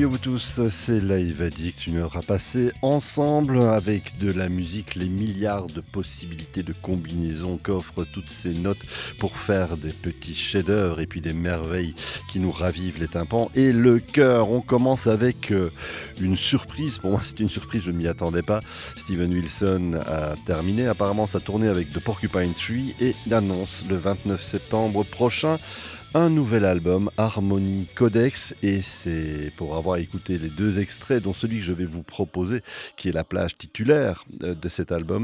Salut à vous tous, c'est Live Addict, une heure à passer ensemble avec de la musique, les milliards de possibilités de combinaisons qu'offrent toutes ces notes pour faire des petits chefs-d'œuvre et puis des merveilles qui nous ravivent les tympans et le cœur. On commence avec une surprise, pour moi c'est une surprise, je ne m'y attendais pas. Steven Wilson a terminé apparemment sa tournée avec The Porcupine Tree et annonce le 29 septembre prochain un nouvel album, Harmony Codex, et c'est pour avoir écouté les deux extraits, dont celui que je vais vous proposer, qui est la plage titulaire de cet album,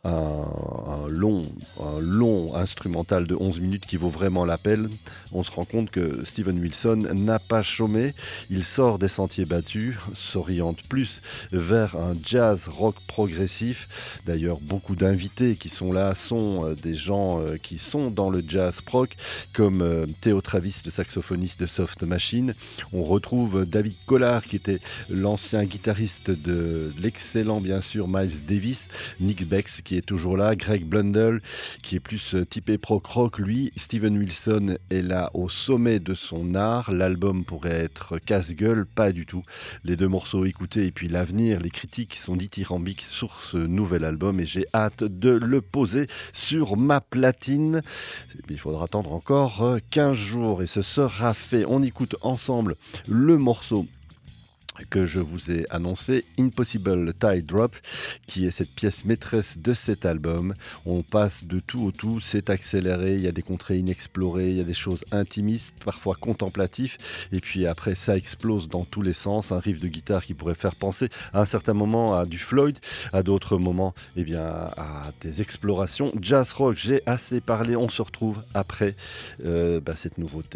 un long instrumental de 11 minutes qui vaut vraiment l'appel. On se rend compte que Steven Wilson n'a pas chômé, il sort des sentiers battus, s'oriente plus vers un jazz rock progressif. D'ailleurs, beaucoup d'invités qui sont là sont des gens qui sont dans le jazz rock, comme Theo Travis, le saxophoniste de Soft Machine. On retrouve David Collard, qui était l'ancien guitariste de l'excellent, bien sûr, Miles Davis. Nick Bex, qui est toujours là. Greg Blundell, qui est plus typé prog rock. Lui, Steven Wilson est là au sommet de son art. L'album pourrait être casse-gueule, pas du tout. Les deux morceaux écoutés et puis l'avenir, les critiques sont dithyrambiques sur ce nouvel album et j'ai hâte de le poser sur ma platine. Il faudra attendre encore 15 jours et ce sera fait. On écoute ensemble le morceau que je vous ai annoncé, Impossible Tide Drop, qui est cette pièce maîtresse de cet album. On passe de tout au tout, c'est accéléré, il y a des contrées inexplorées, il y a des choses intimistes, parfois contemplatives, et puis après ça explose dans tous les sens, un riff de guitare qui pourrait faire penser à un certain moment à du Floyd, à d'autres moments à des explorations. Jazz rock, j'ai assez parlé, on se retrouve après cette nouveauté.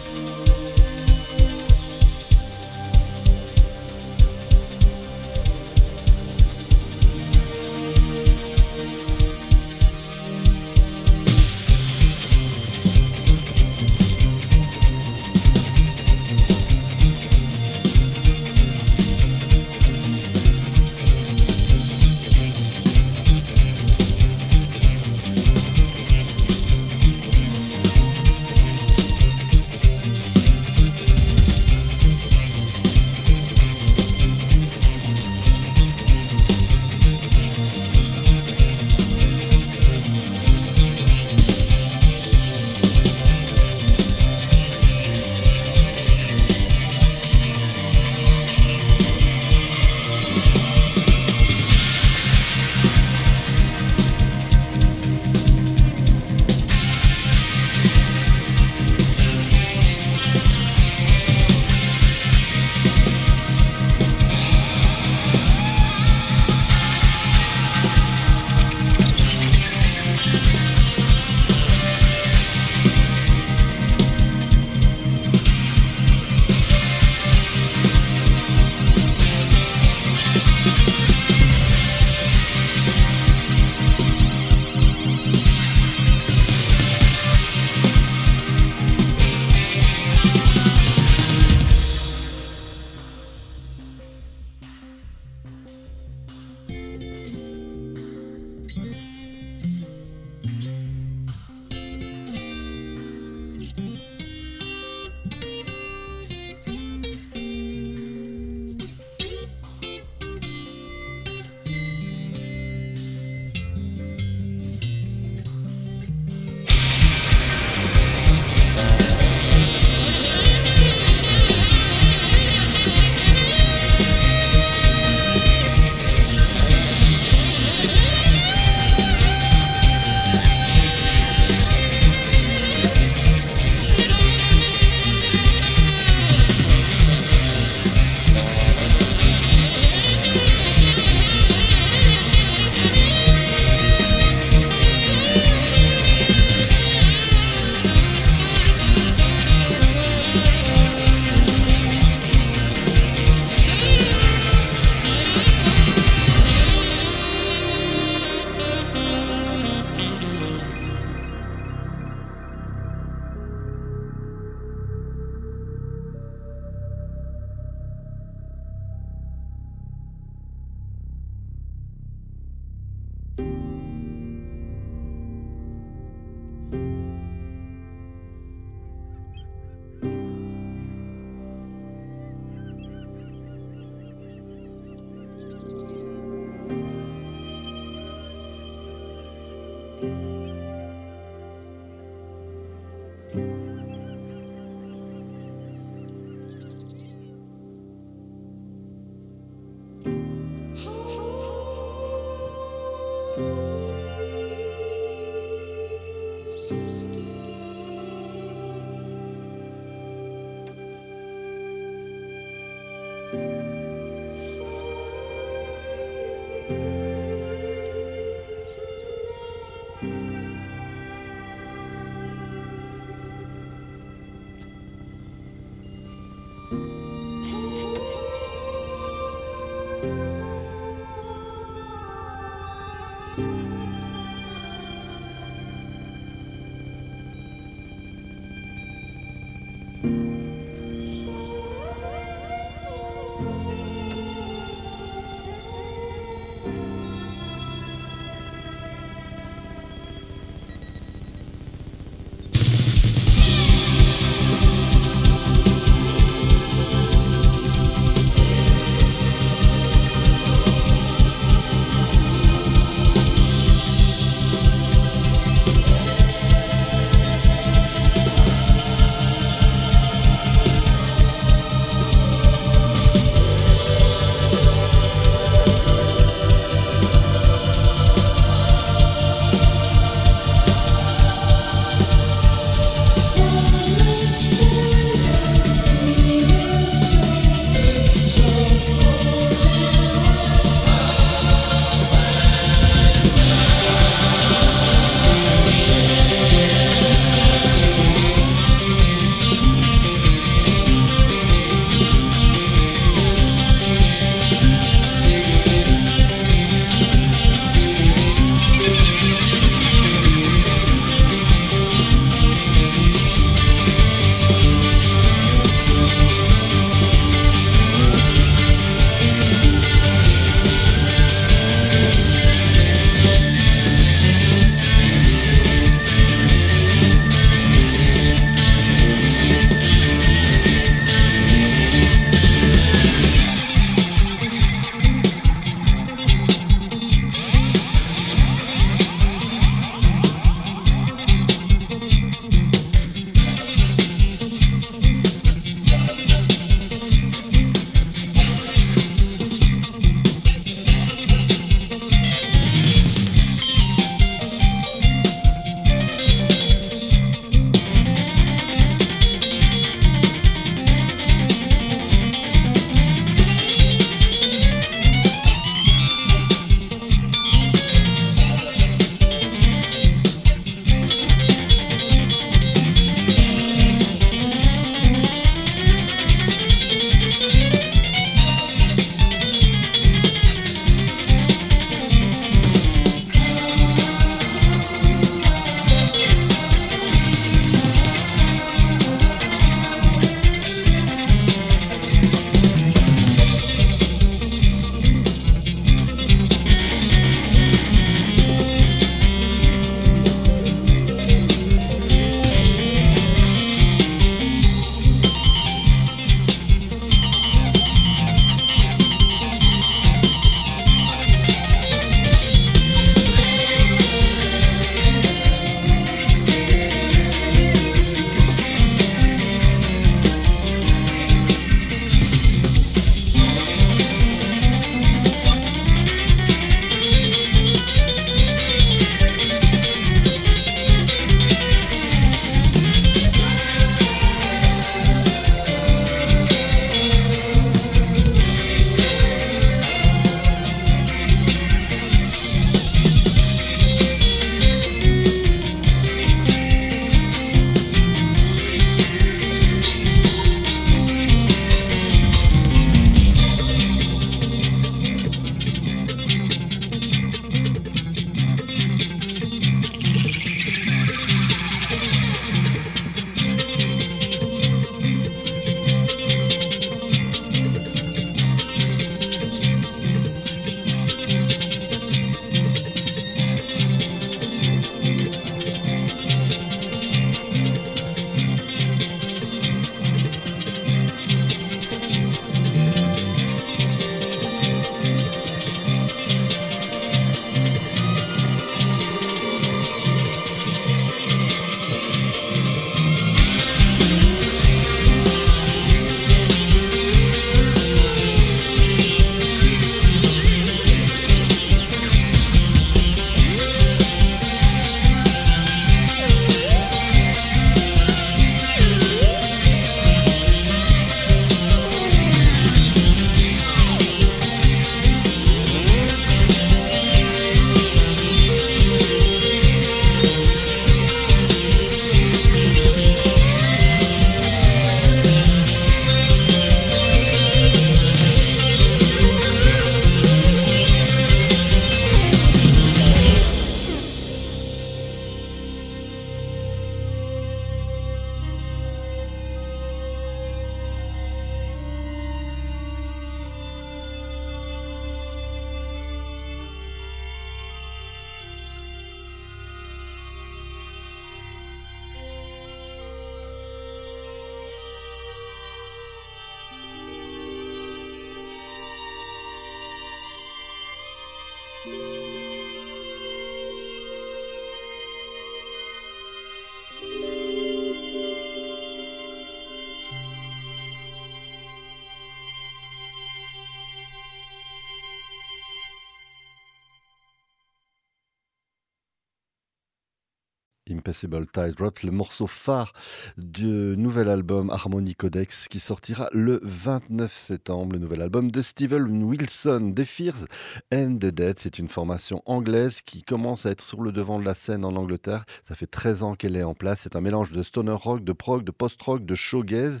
Impossible Tightrope, le morceau phare du nouvel album Harmony Codex qui sortira le 29 septembre, le nouvel album de Steven Wilson. The Fears and the Dead, c'est une formation anglaise qui commence à être sur le devant de la scène en Angleterre. Ça fait 13 ans qu'elle est en place. C'est un mélange de stoner rock, de prog, de post-rock, de shoegaze.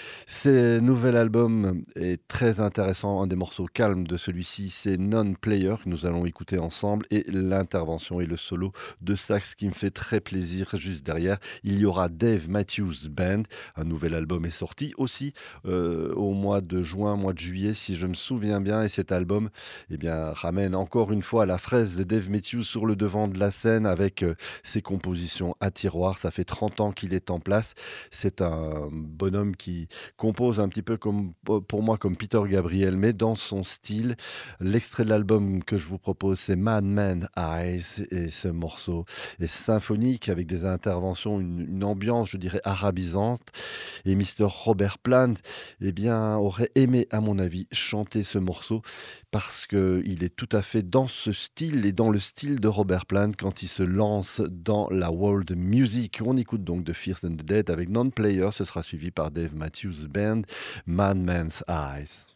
Ce nouvel album est très intéressant. Un des morceaux calmes de celui-ci, c'est Non-Player que nous allons écouter ensemble et l'intervention et le solo de sax qui me fait très plaisir juste derrière. Il y aura Dave Matthews Band. Un nouvel album est sorti aussi au mois de juin, mois de juillet si je me souviens bien, et cet album ramène encore une fois la fraise de Dave Matthews sur le devant de la scène avec ses compositions à tiroir. Ça fait 30 ans qu'il est en place. C'est un bonhomme qui compose un petit peu comme, pour moi, comme Peter Gabriel, mais dans son style. L'extrait de l'album que je vous propose, c'est Madman Eyes, et ce morceau est symphonique avec des interventions, une ambiance, je dirais, arabisante. Et Mr. Robert Plant, aurait aimé, à mon avis, chanter ce morceau parce qu'il est tout à fait dans ce style et dans le style de Robert Plant quand il se lance dans la world music. On écoute donc The Fears and the Dead avec Non-Player, ce sera suivi par Dave Matthews Band, Madman's Eyes.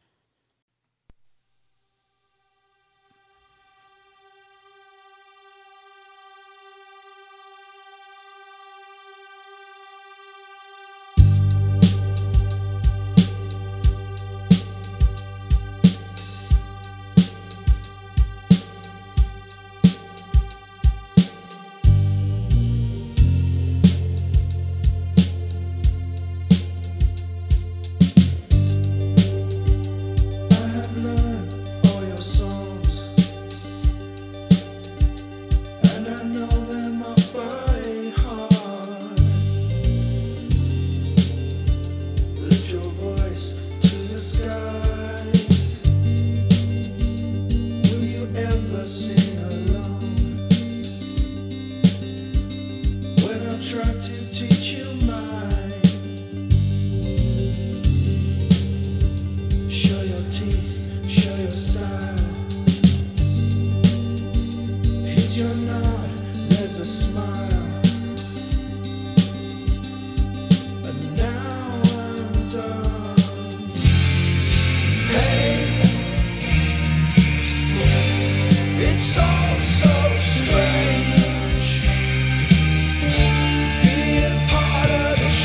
Strange being part of the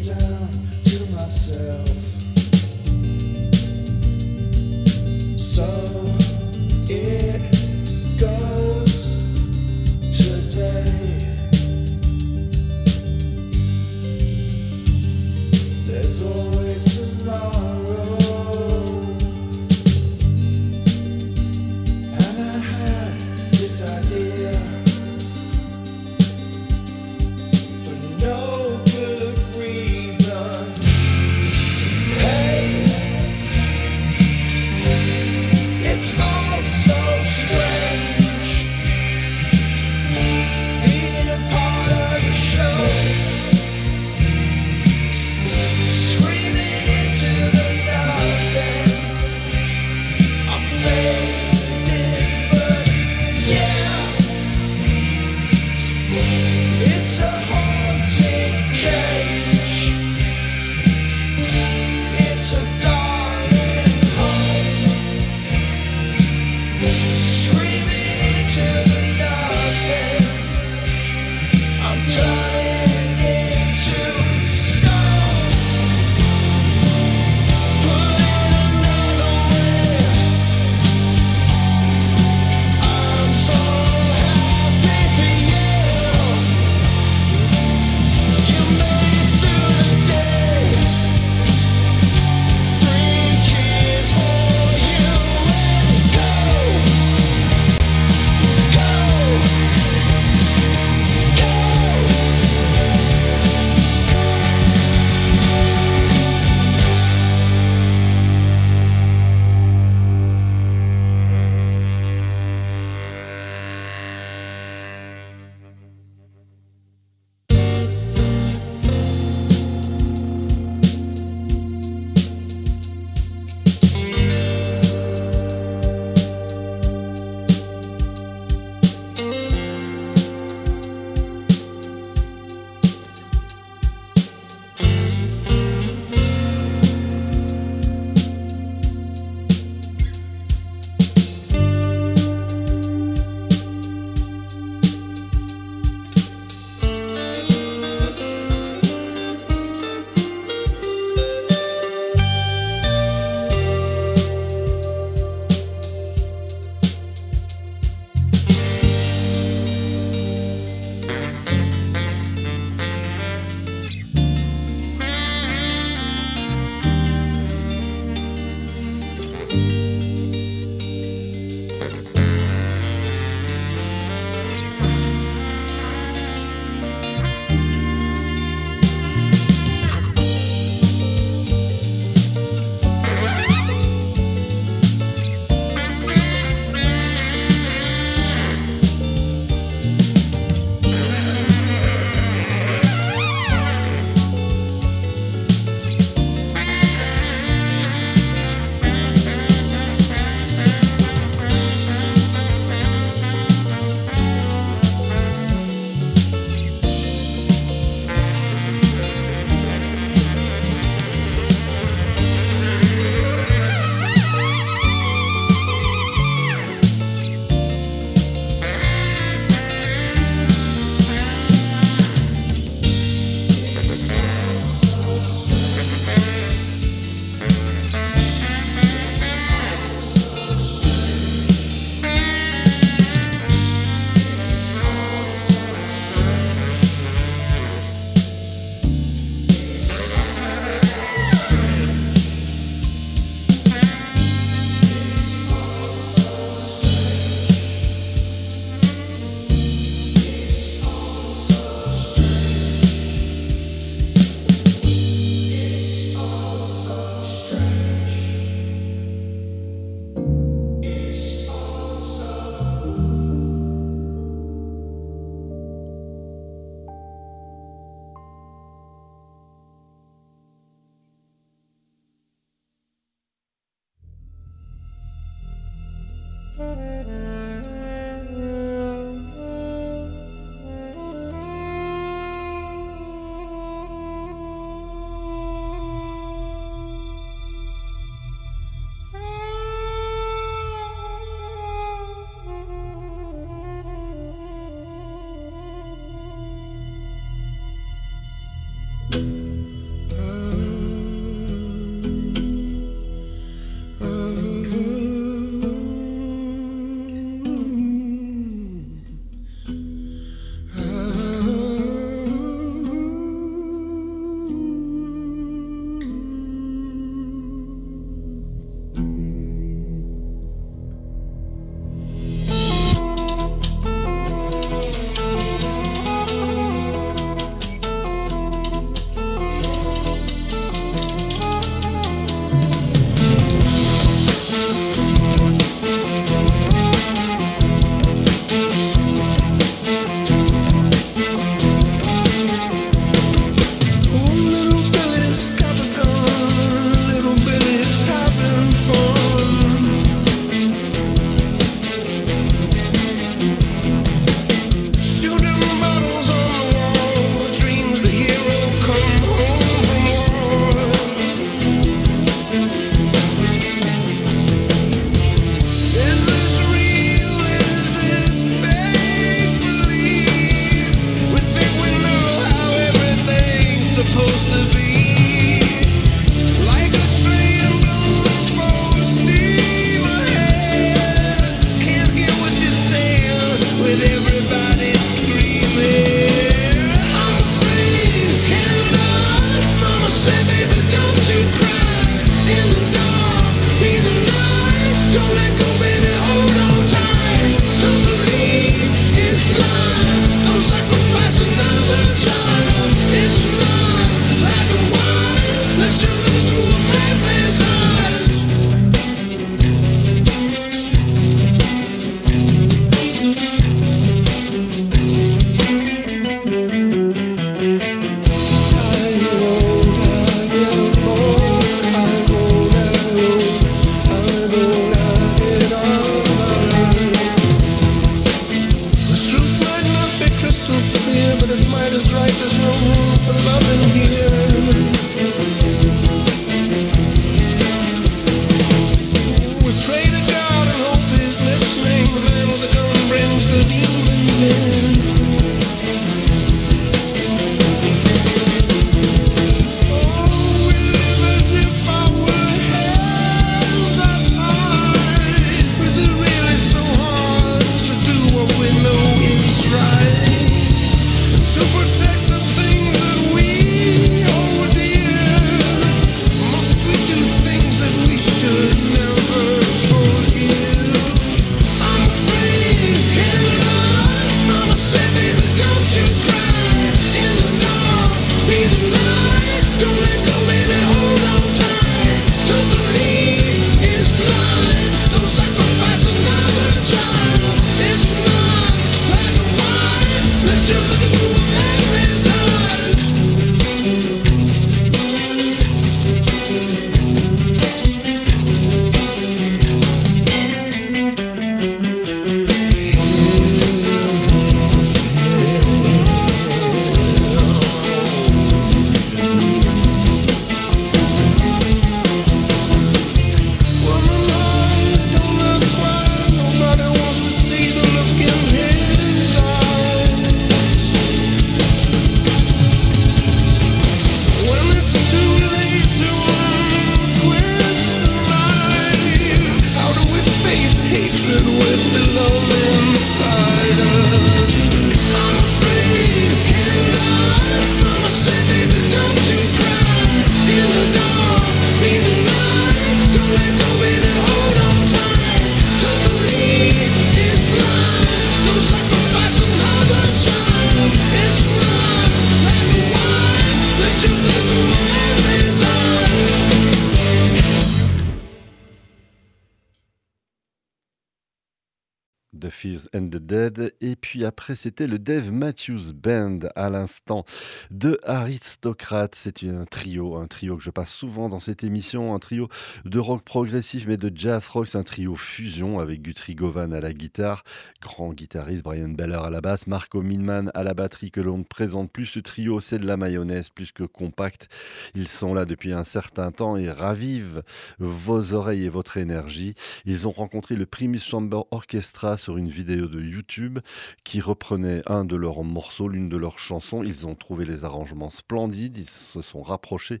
The Fizz and the Dead. Et puis après, c'était le Dave Matthews Band à l'instant de Aristocrats. C'est un trio que je passe souvent dans cette émission, un trio de rock progressif mais de jazz rock. C'est un trio fusion avec Guthrie Govan à la guitare, grand guitariste, Brian Beller à la basse, Marco Minman à la batterie que l'on ne présente plus. Ce trio, c'est de la mayonnaise plus que compact. Ils sont là depuis un certain temps et ravivent vos oreilles et votre énergie. Ils ont rencontré le Primus Chamber Orchestra sur une vidéo de YouTube qui reprenait un de leurs morceaux, l'une de leurs chansons. Ils ont trouvé les arrangements splendides, ils se sont rapprochés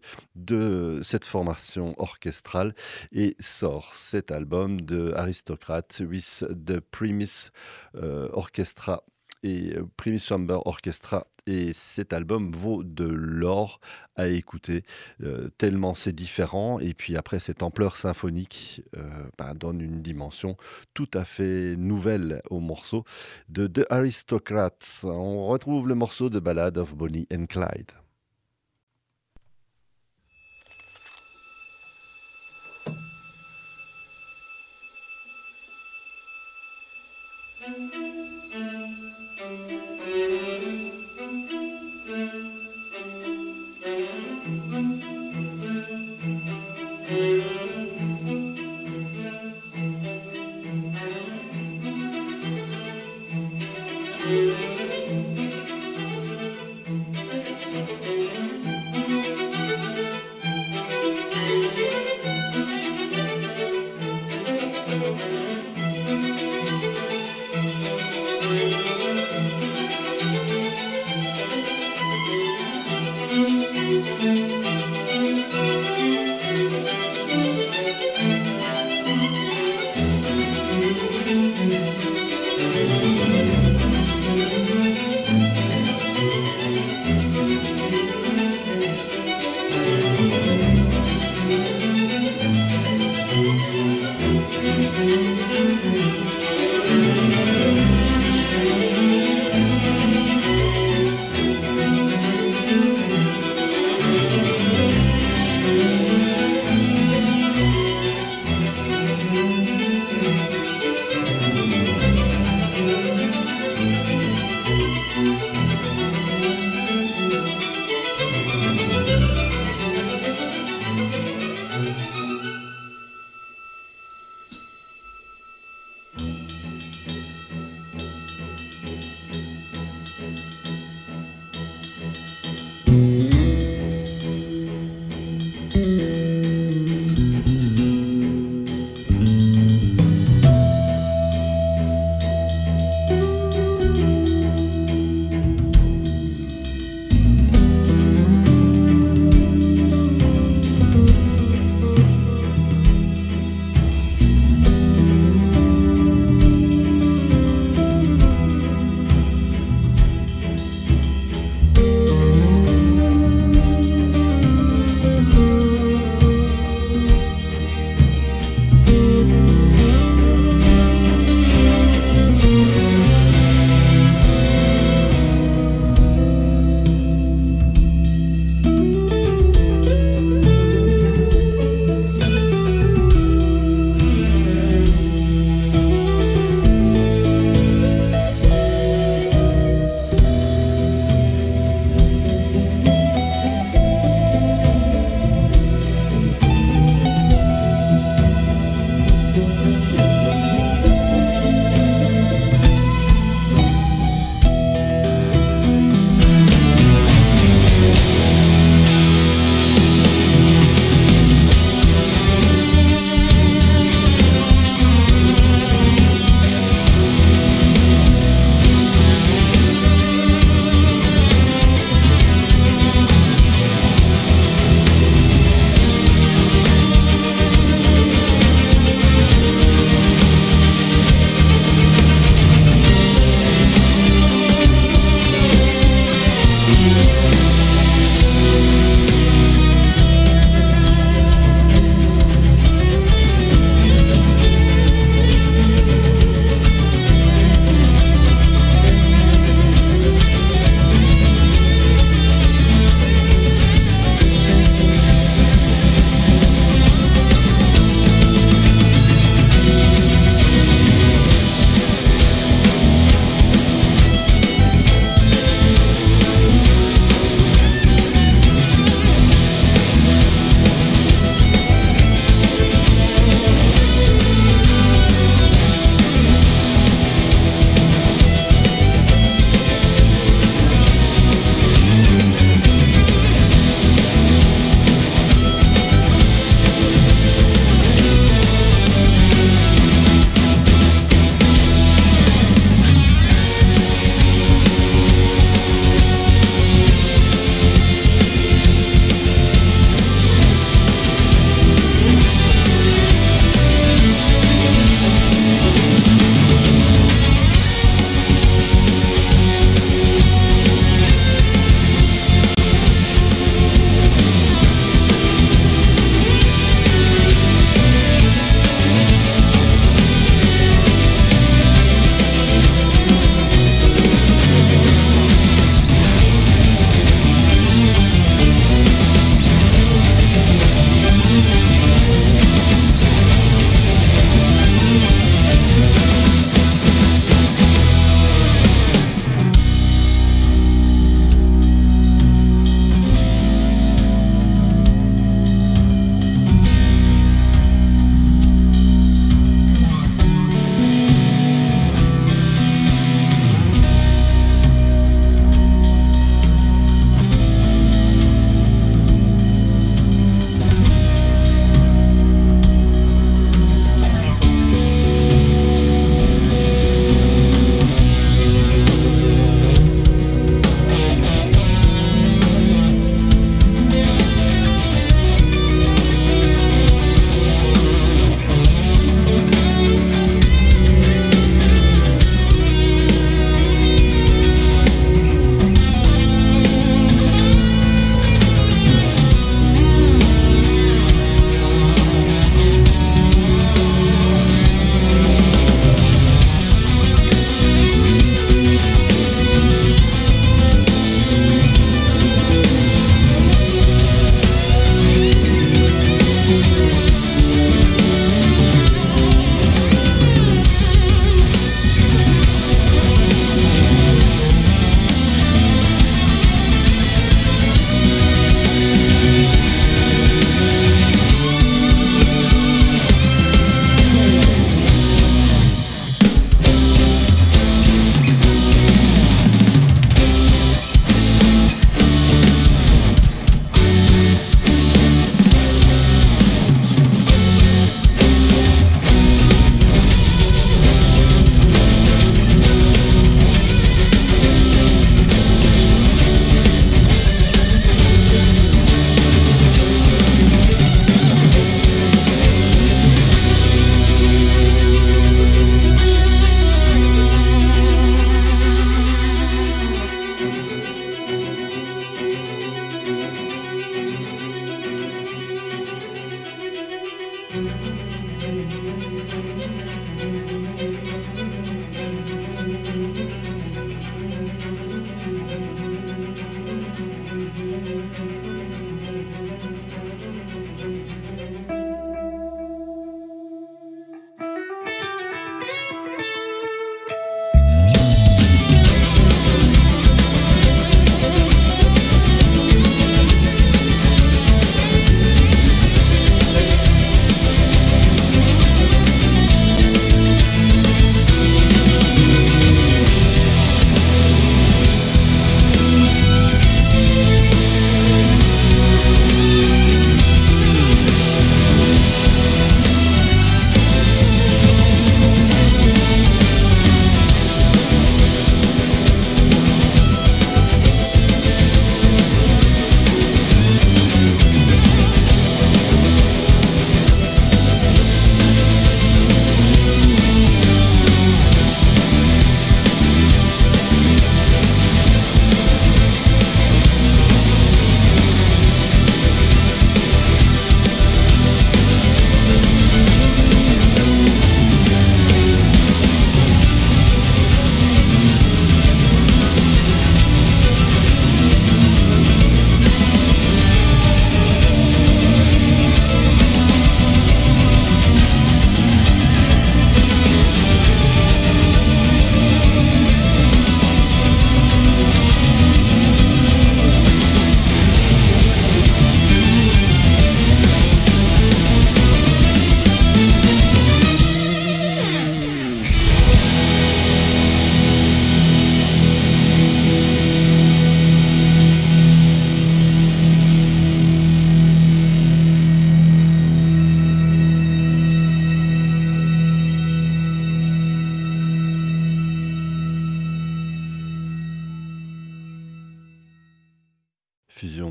de cette formation orchestrale et sort cet album de Aristocrats with the Primus Orchestra et Primus Chamber Orchestra, et cet album vaut de l'or à écouter tellement c'est différent, et puis après cette ampleur symphonique donne une dimension tout à fait nouvelle au morceau de The Aristocrats. On retrouve le morceau de Ballad of Bonnie and Clyde.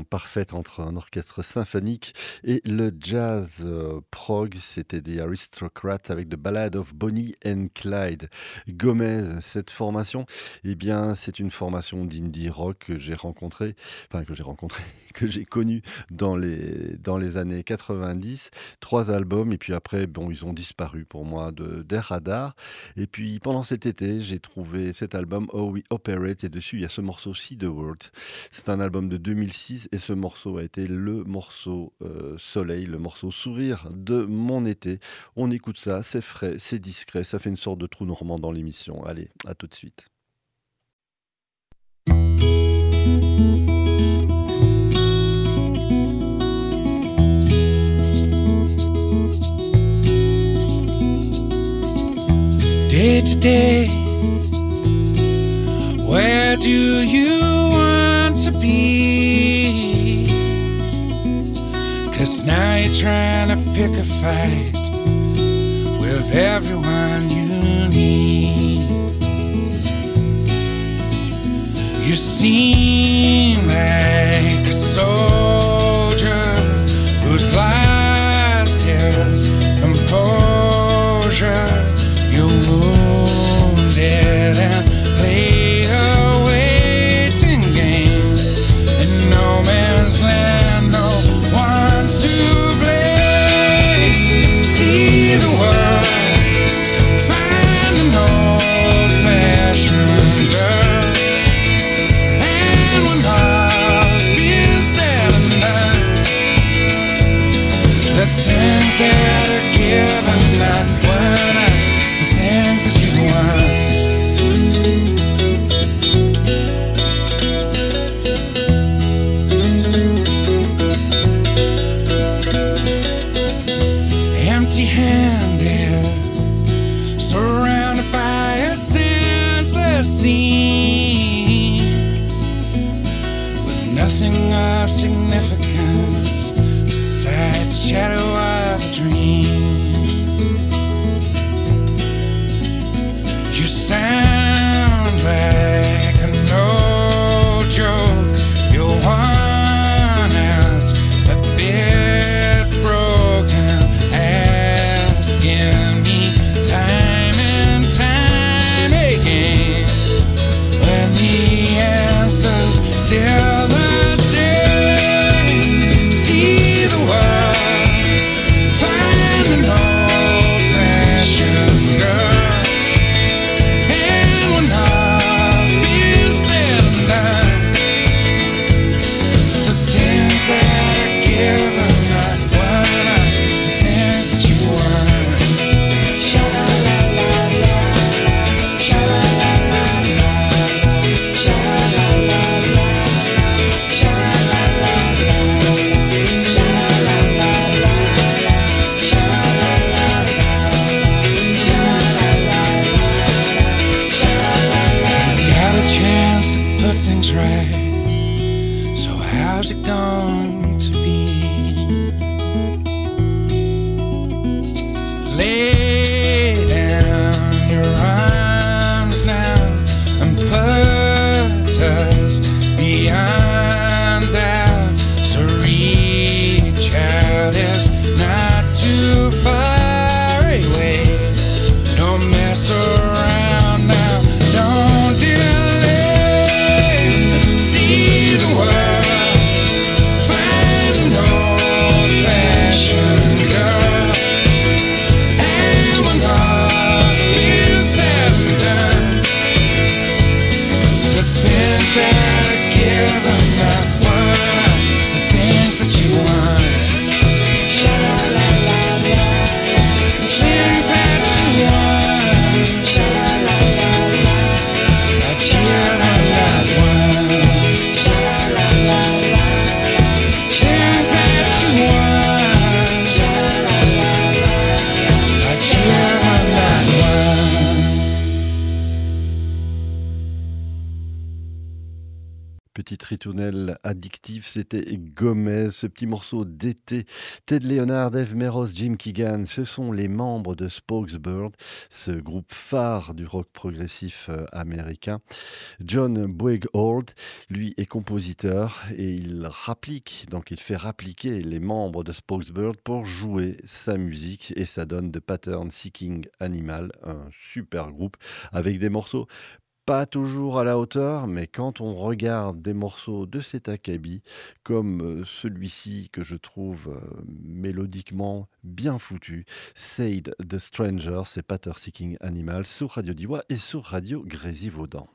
parfaite entre un orchestre symphonique et le jazz prog. C'était des Aristocrats avec The Ballad of Bonnie and Clyde. Gomez, cette formation, eh bien, c'est une formation d'indie rock que j'ai rencontrée, que j'ai connue dans les années 90. 3 albums et puis après, bon, ils ont disparu pour moi des radars. Et puis pendant cet été, j'ai trouvé cet album Oh We Operate et dessus, il y a ce morceau See the World. C'est un album de 2006 et ce morceau a été le morceau soleil, le morceau sourire de mon été. On écoute ça, c'est frais, c'est discret, ça fait une sorte de trou normand dans l'émission. Allez, à tout de suite. Day to day, where do you want to be? 'Cause now you're trying to pick a fight with everyone you need. You seem like a soldier who's lost his composure. You're wounded and play a waiting game in no man's land. No one's to blame. See the world, find an old-fashioned girl, and when all's been said and done, the things that are given not what I things that you want. Empty-handed, surrounded by a senseless scene, with nothing of significance besides the shadow of a dream. ritournelle addictif, c'était Gomez, ce petit morceau d'été. Ted Leonard, Dave Meros, Jim Keegan, ce sont les membres de Spokesbird, ce groupe phare du rock progressif américain. John Boygaard, lui, est compositeur et il fait rappliquer les membres de Spokesbird pour jouer sa musique et ça donne The Pattern Seeking Animal, un super groupe avec des morceaux pas toujours à la hauteur, mais quand on regarde des morceaux de cet acabit, comme celui-ci que je trouve mélodiquement bien foutu, Said the Stranger, c'est Pattern Seeking Animal sur Radio Diwa et sur Radio Grésivaudan.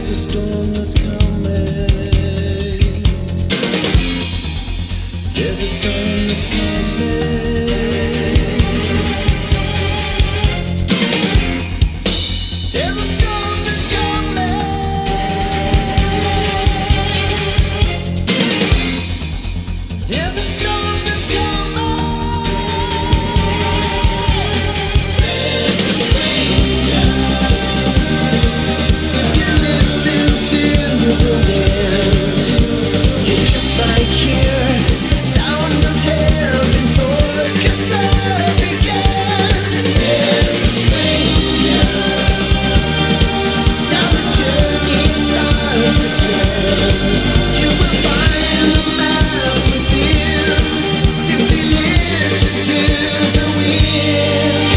There's a storm that's coming. There's a storm that's coming. There's a storm that's coming. There's a storm that's coming. Said the stranger. If you listen to the wind, you just might hear the sound of heaven's orchestra begin. Said the stranger. Now the journey starts again. You will find the map within. Simply listen to the wind.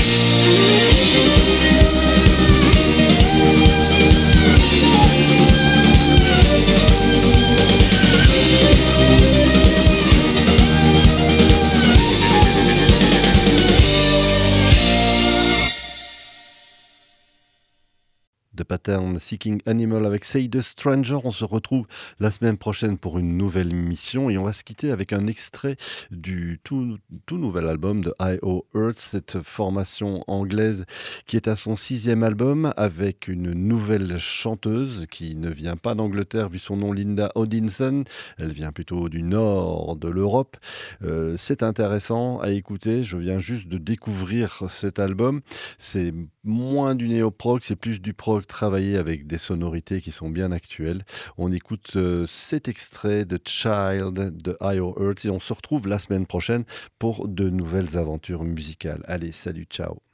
The Pattern Seeking Animal avec Say the Stranger. On se retrouve la semaine prochaine pour une nouvelle émission et on va se quitter avec un extrait du tout nouvel album de I.O. Earth, cette formation anglaise qui est à son 6e album avec une nouvelle chanteuse qui ne vient pas d'Angleterre vu son nom, Linda Odinson. Elle vient plutôt du nord de l'Europe. C'est intéressant à écouter. Je viens juste de découvrir cet album. C'est moins du néo-prog, c'est plus du prog travaillé avec des sonorités qui sont bien actuelles. On écoute cet extrait de Child de I.O. Earth et on se retrouve la semaine prochaine pour de nouvelles aventures musicales. Allez, salut, ciao.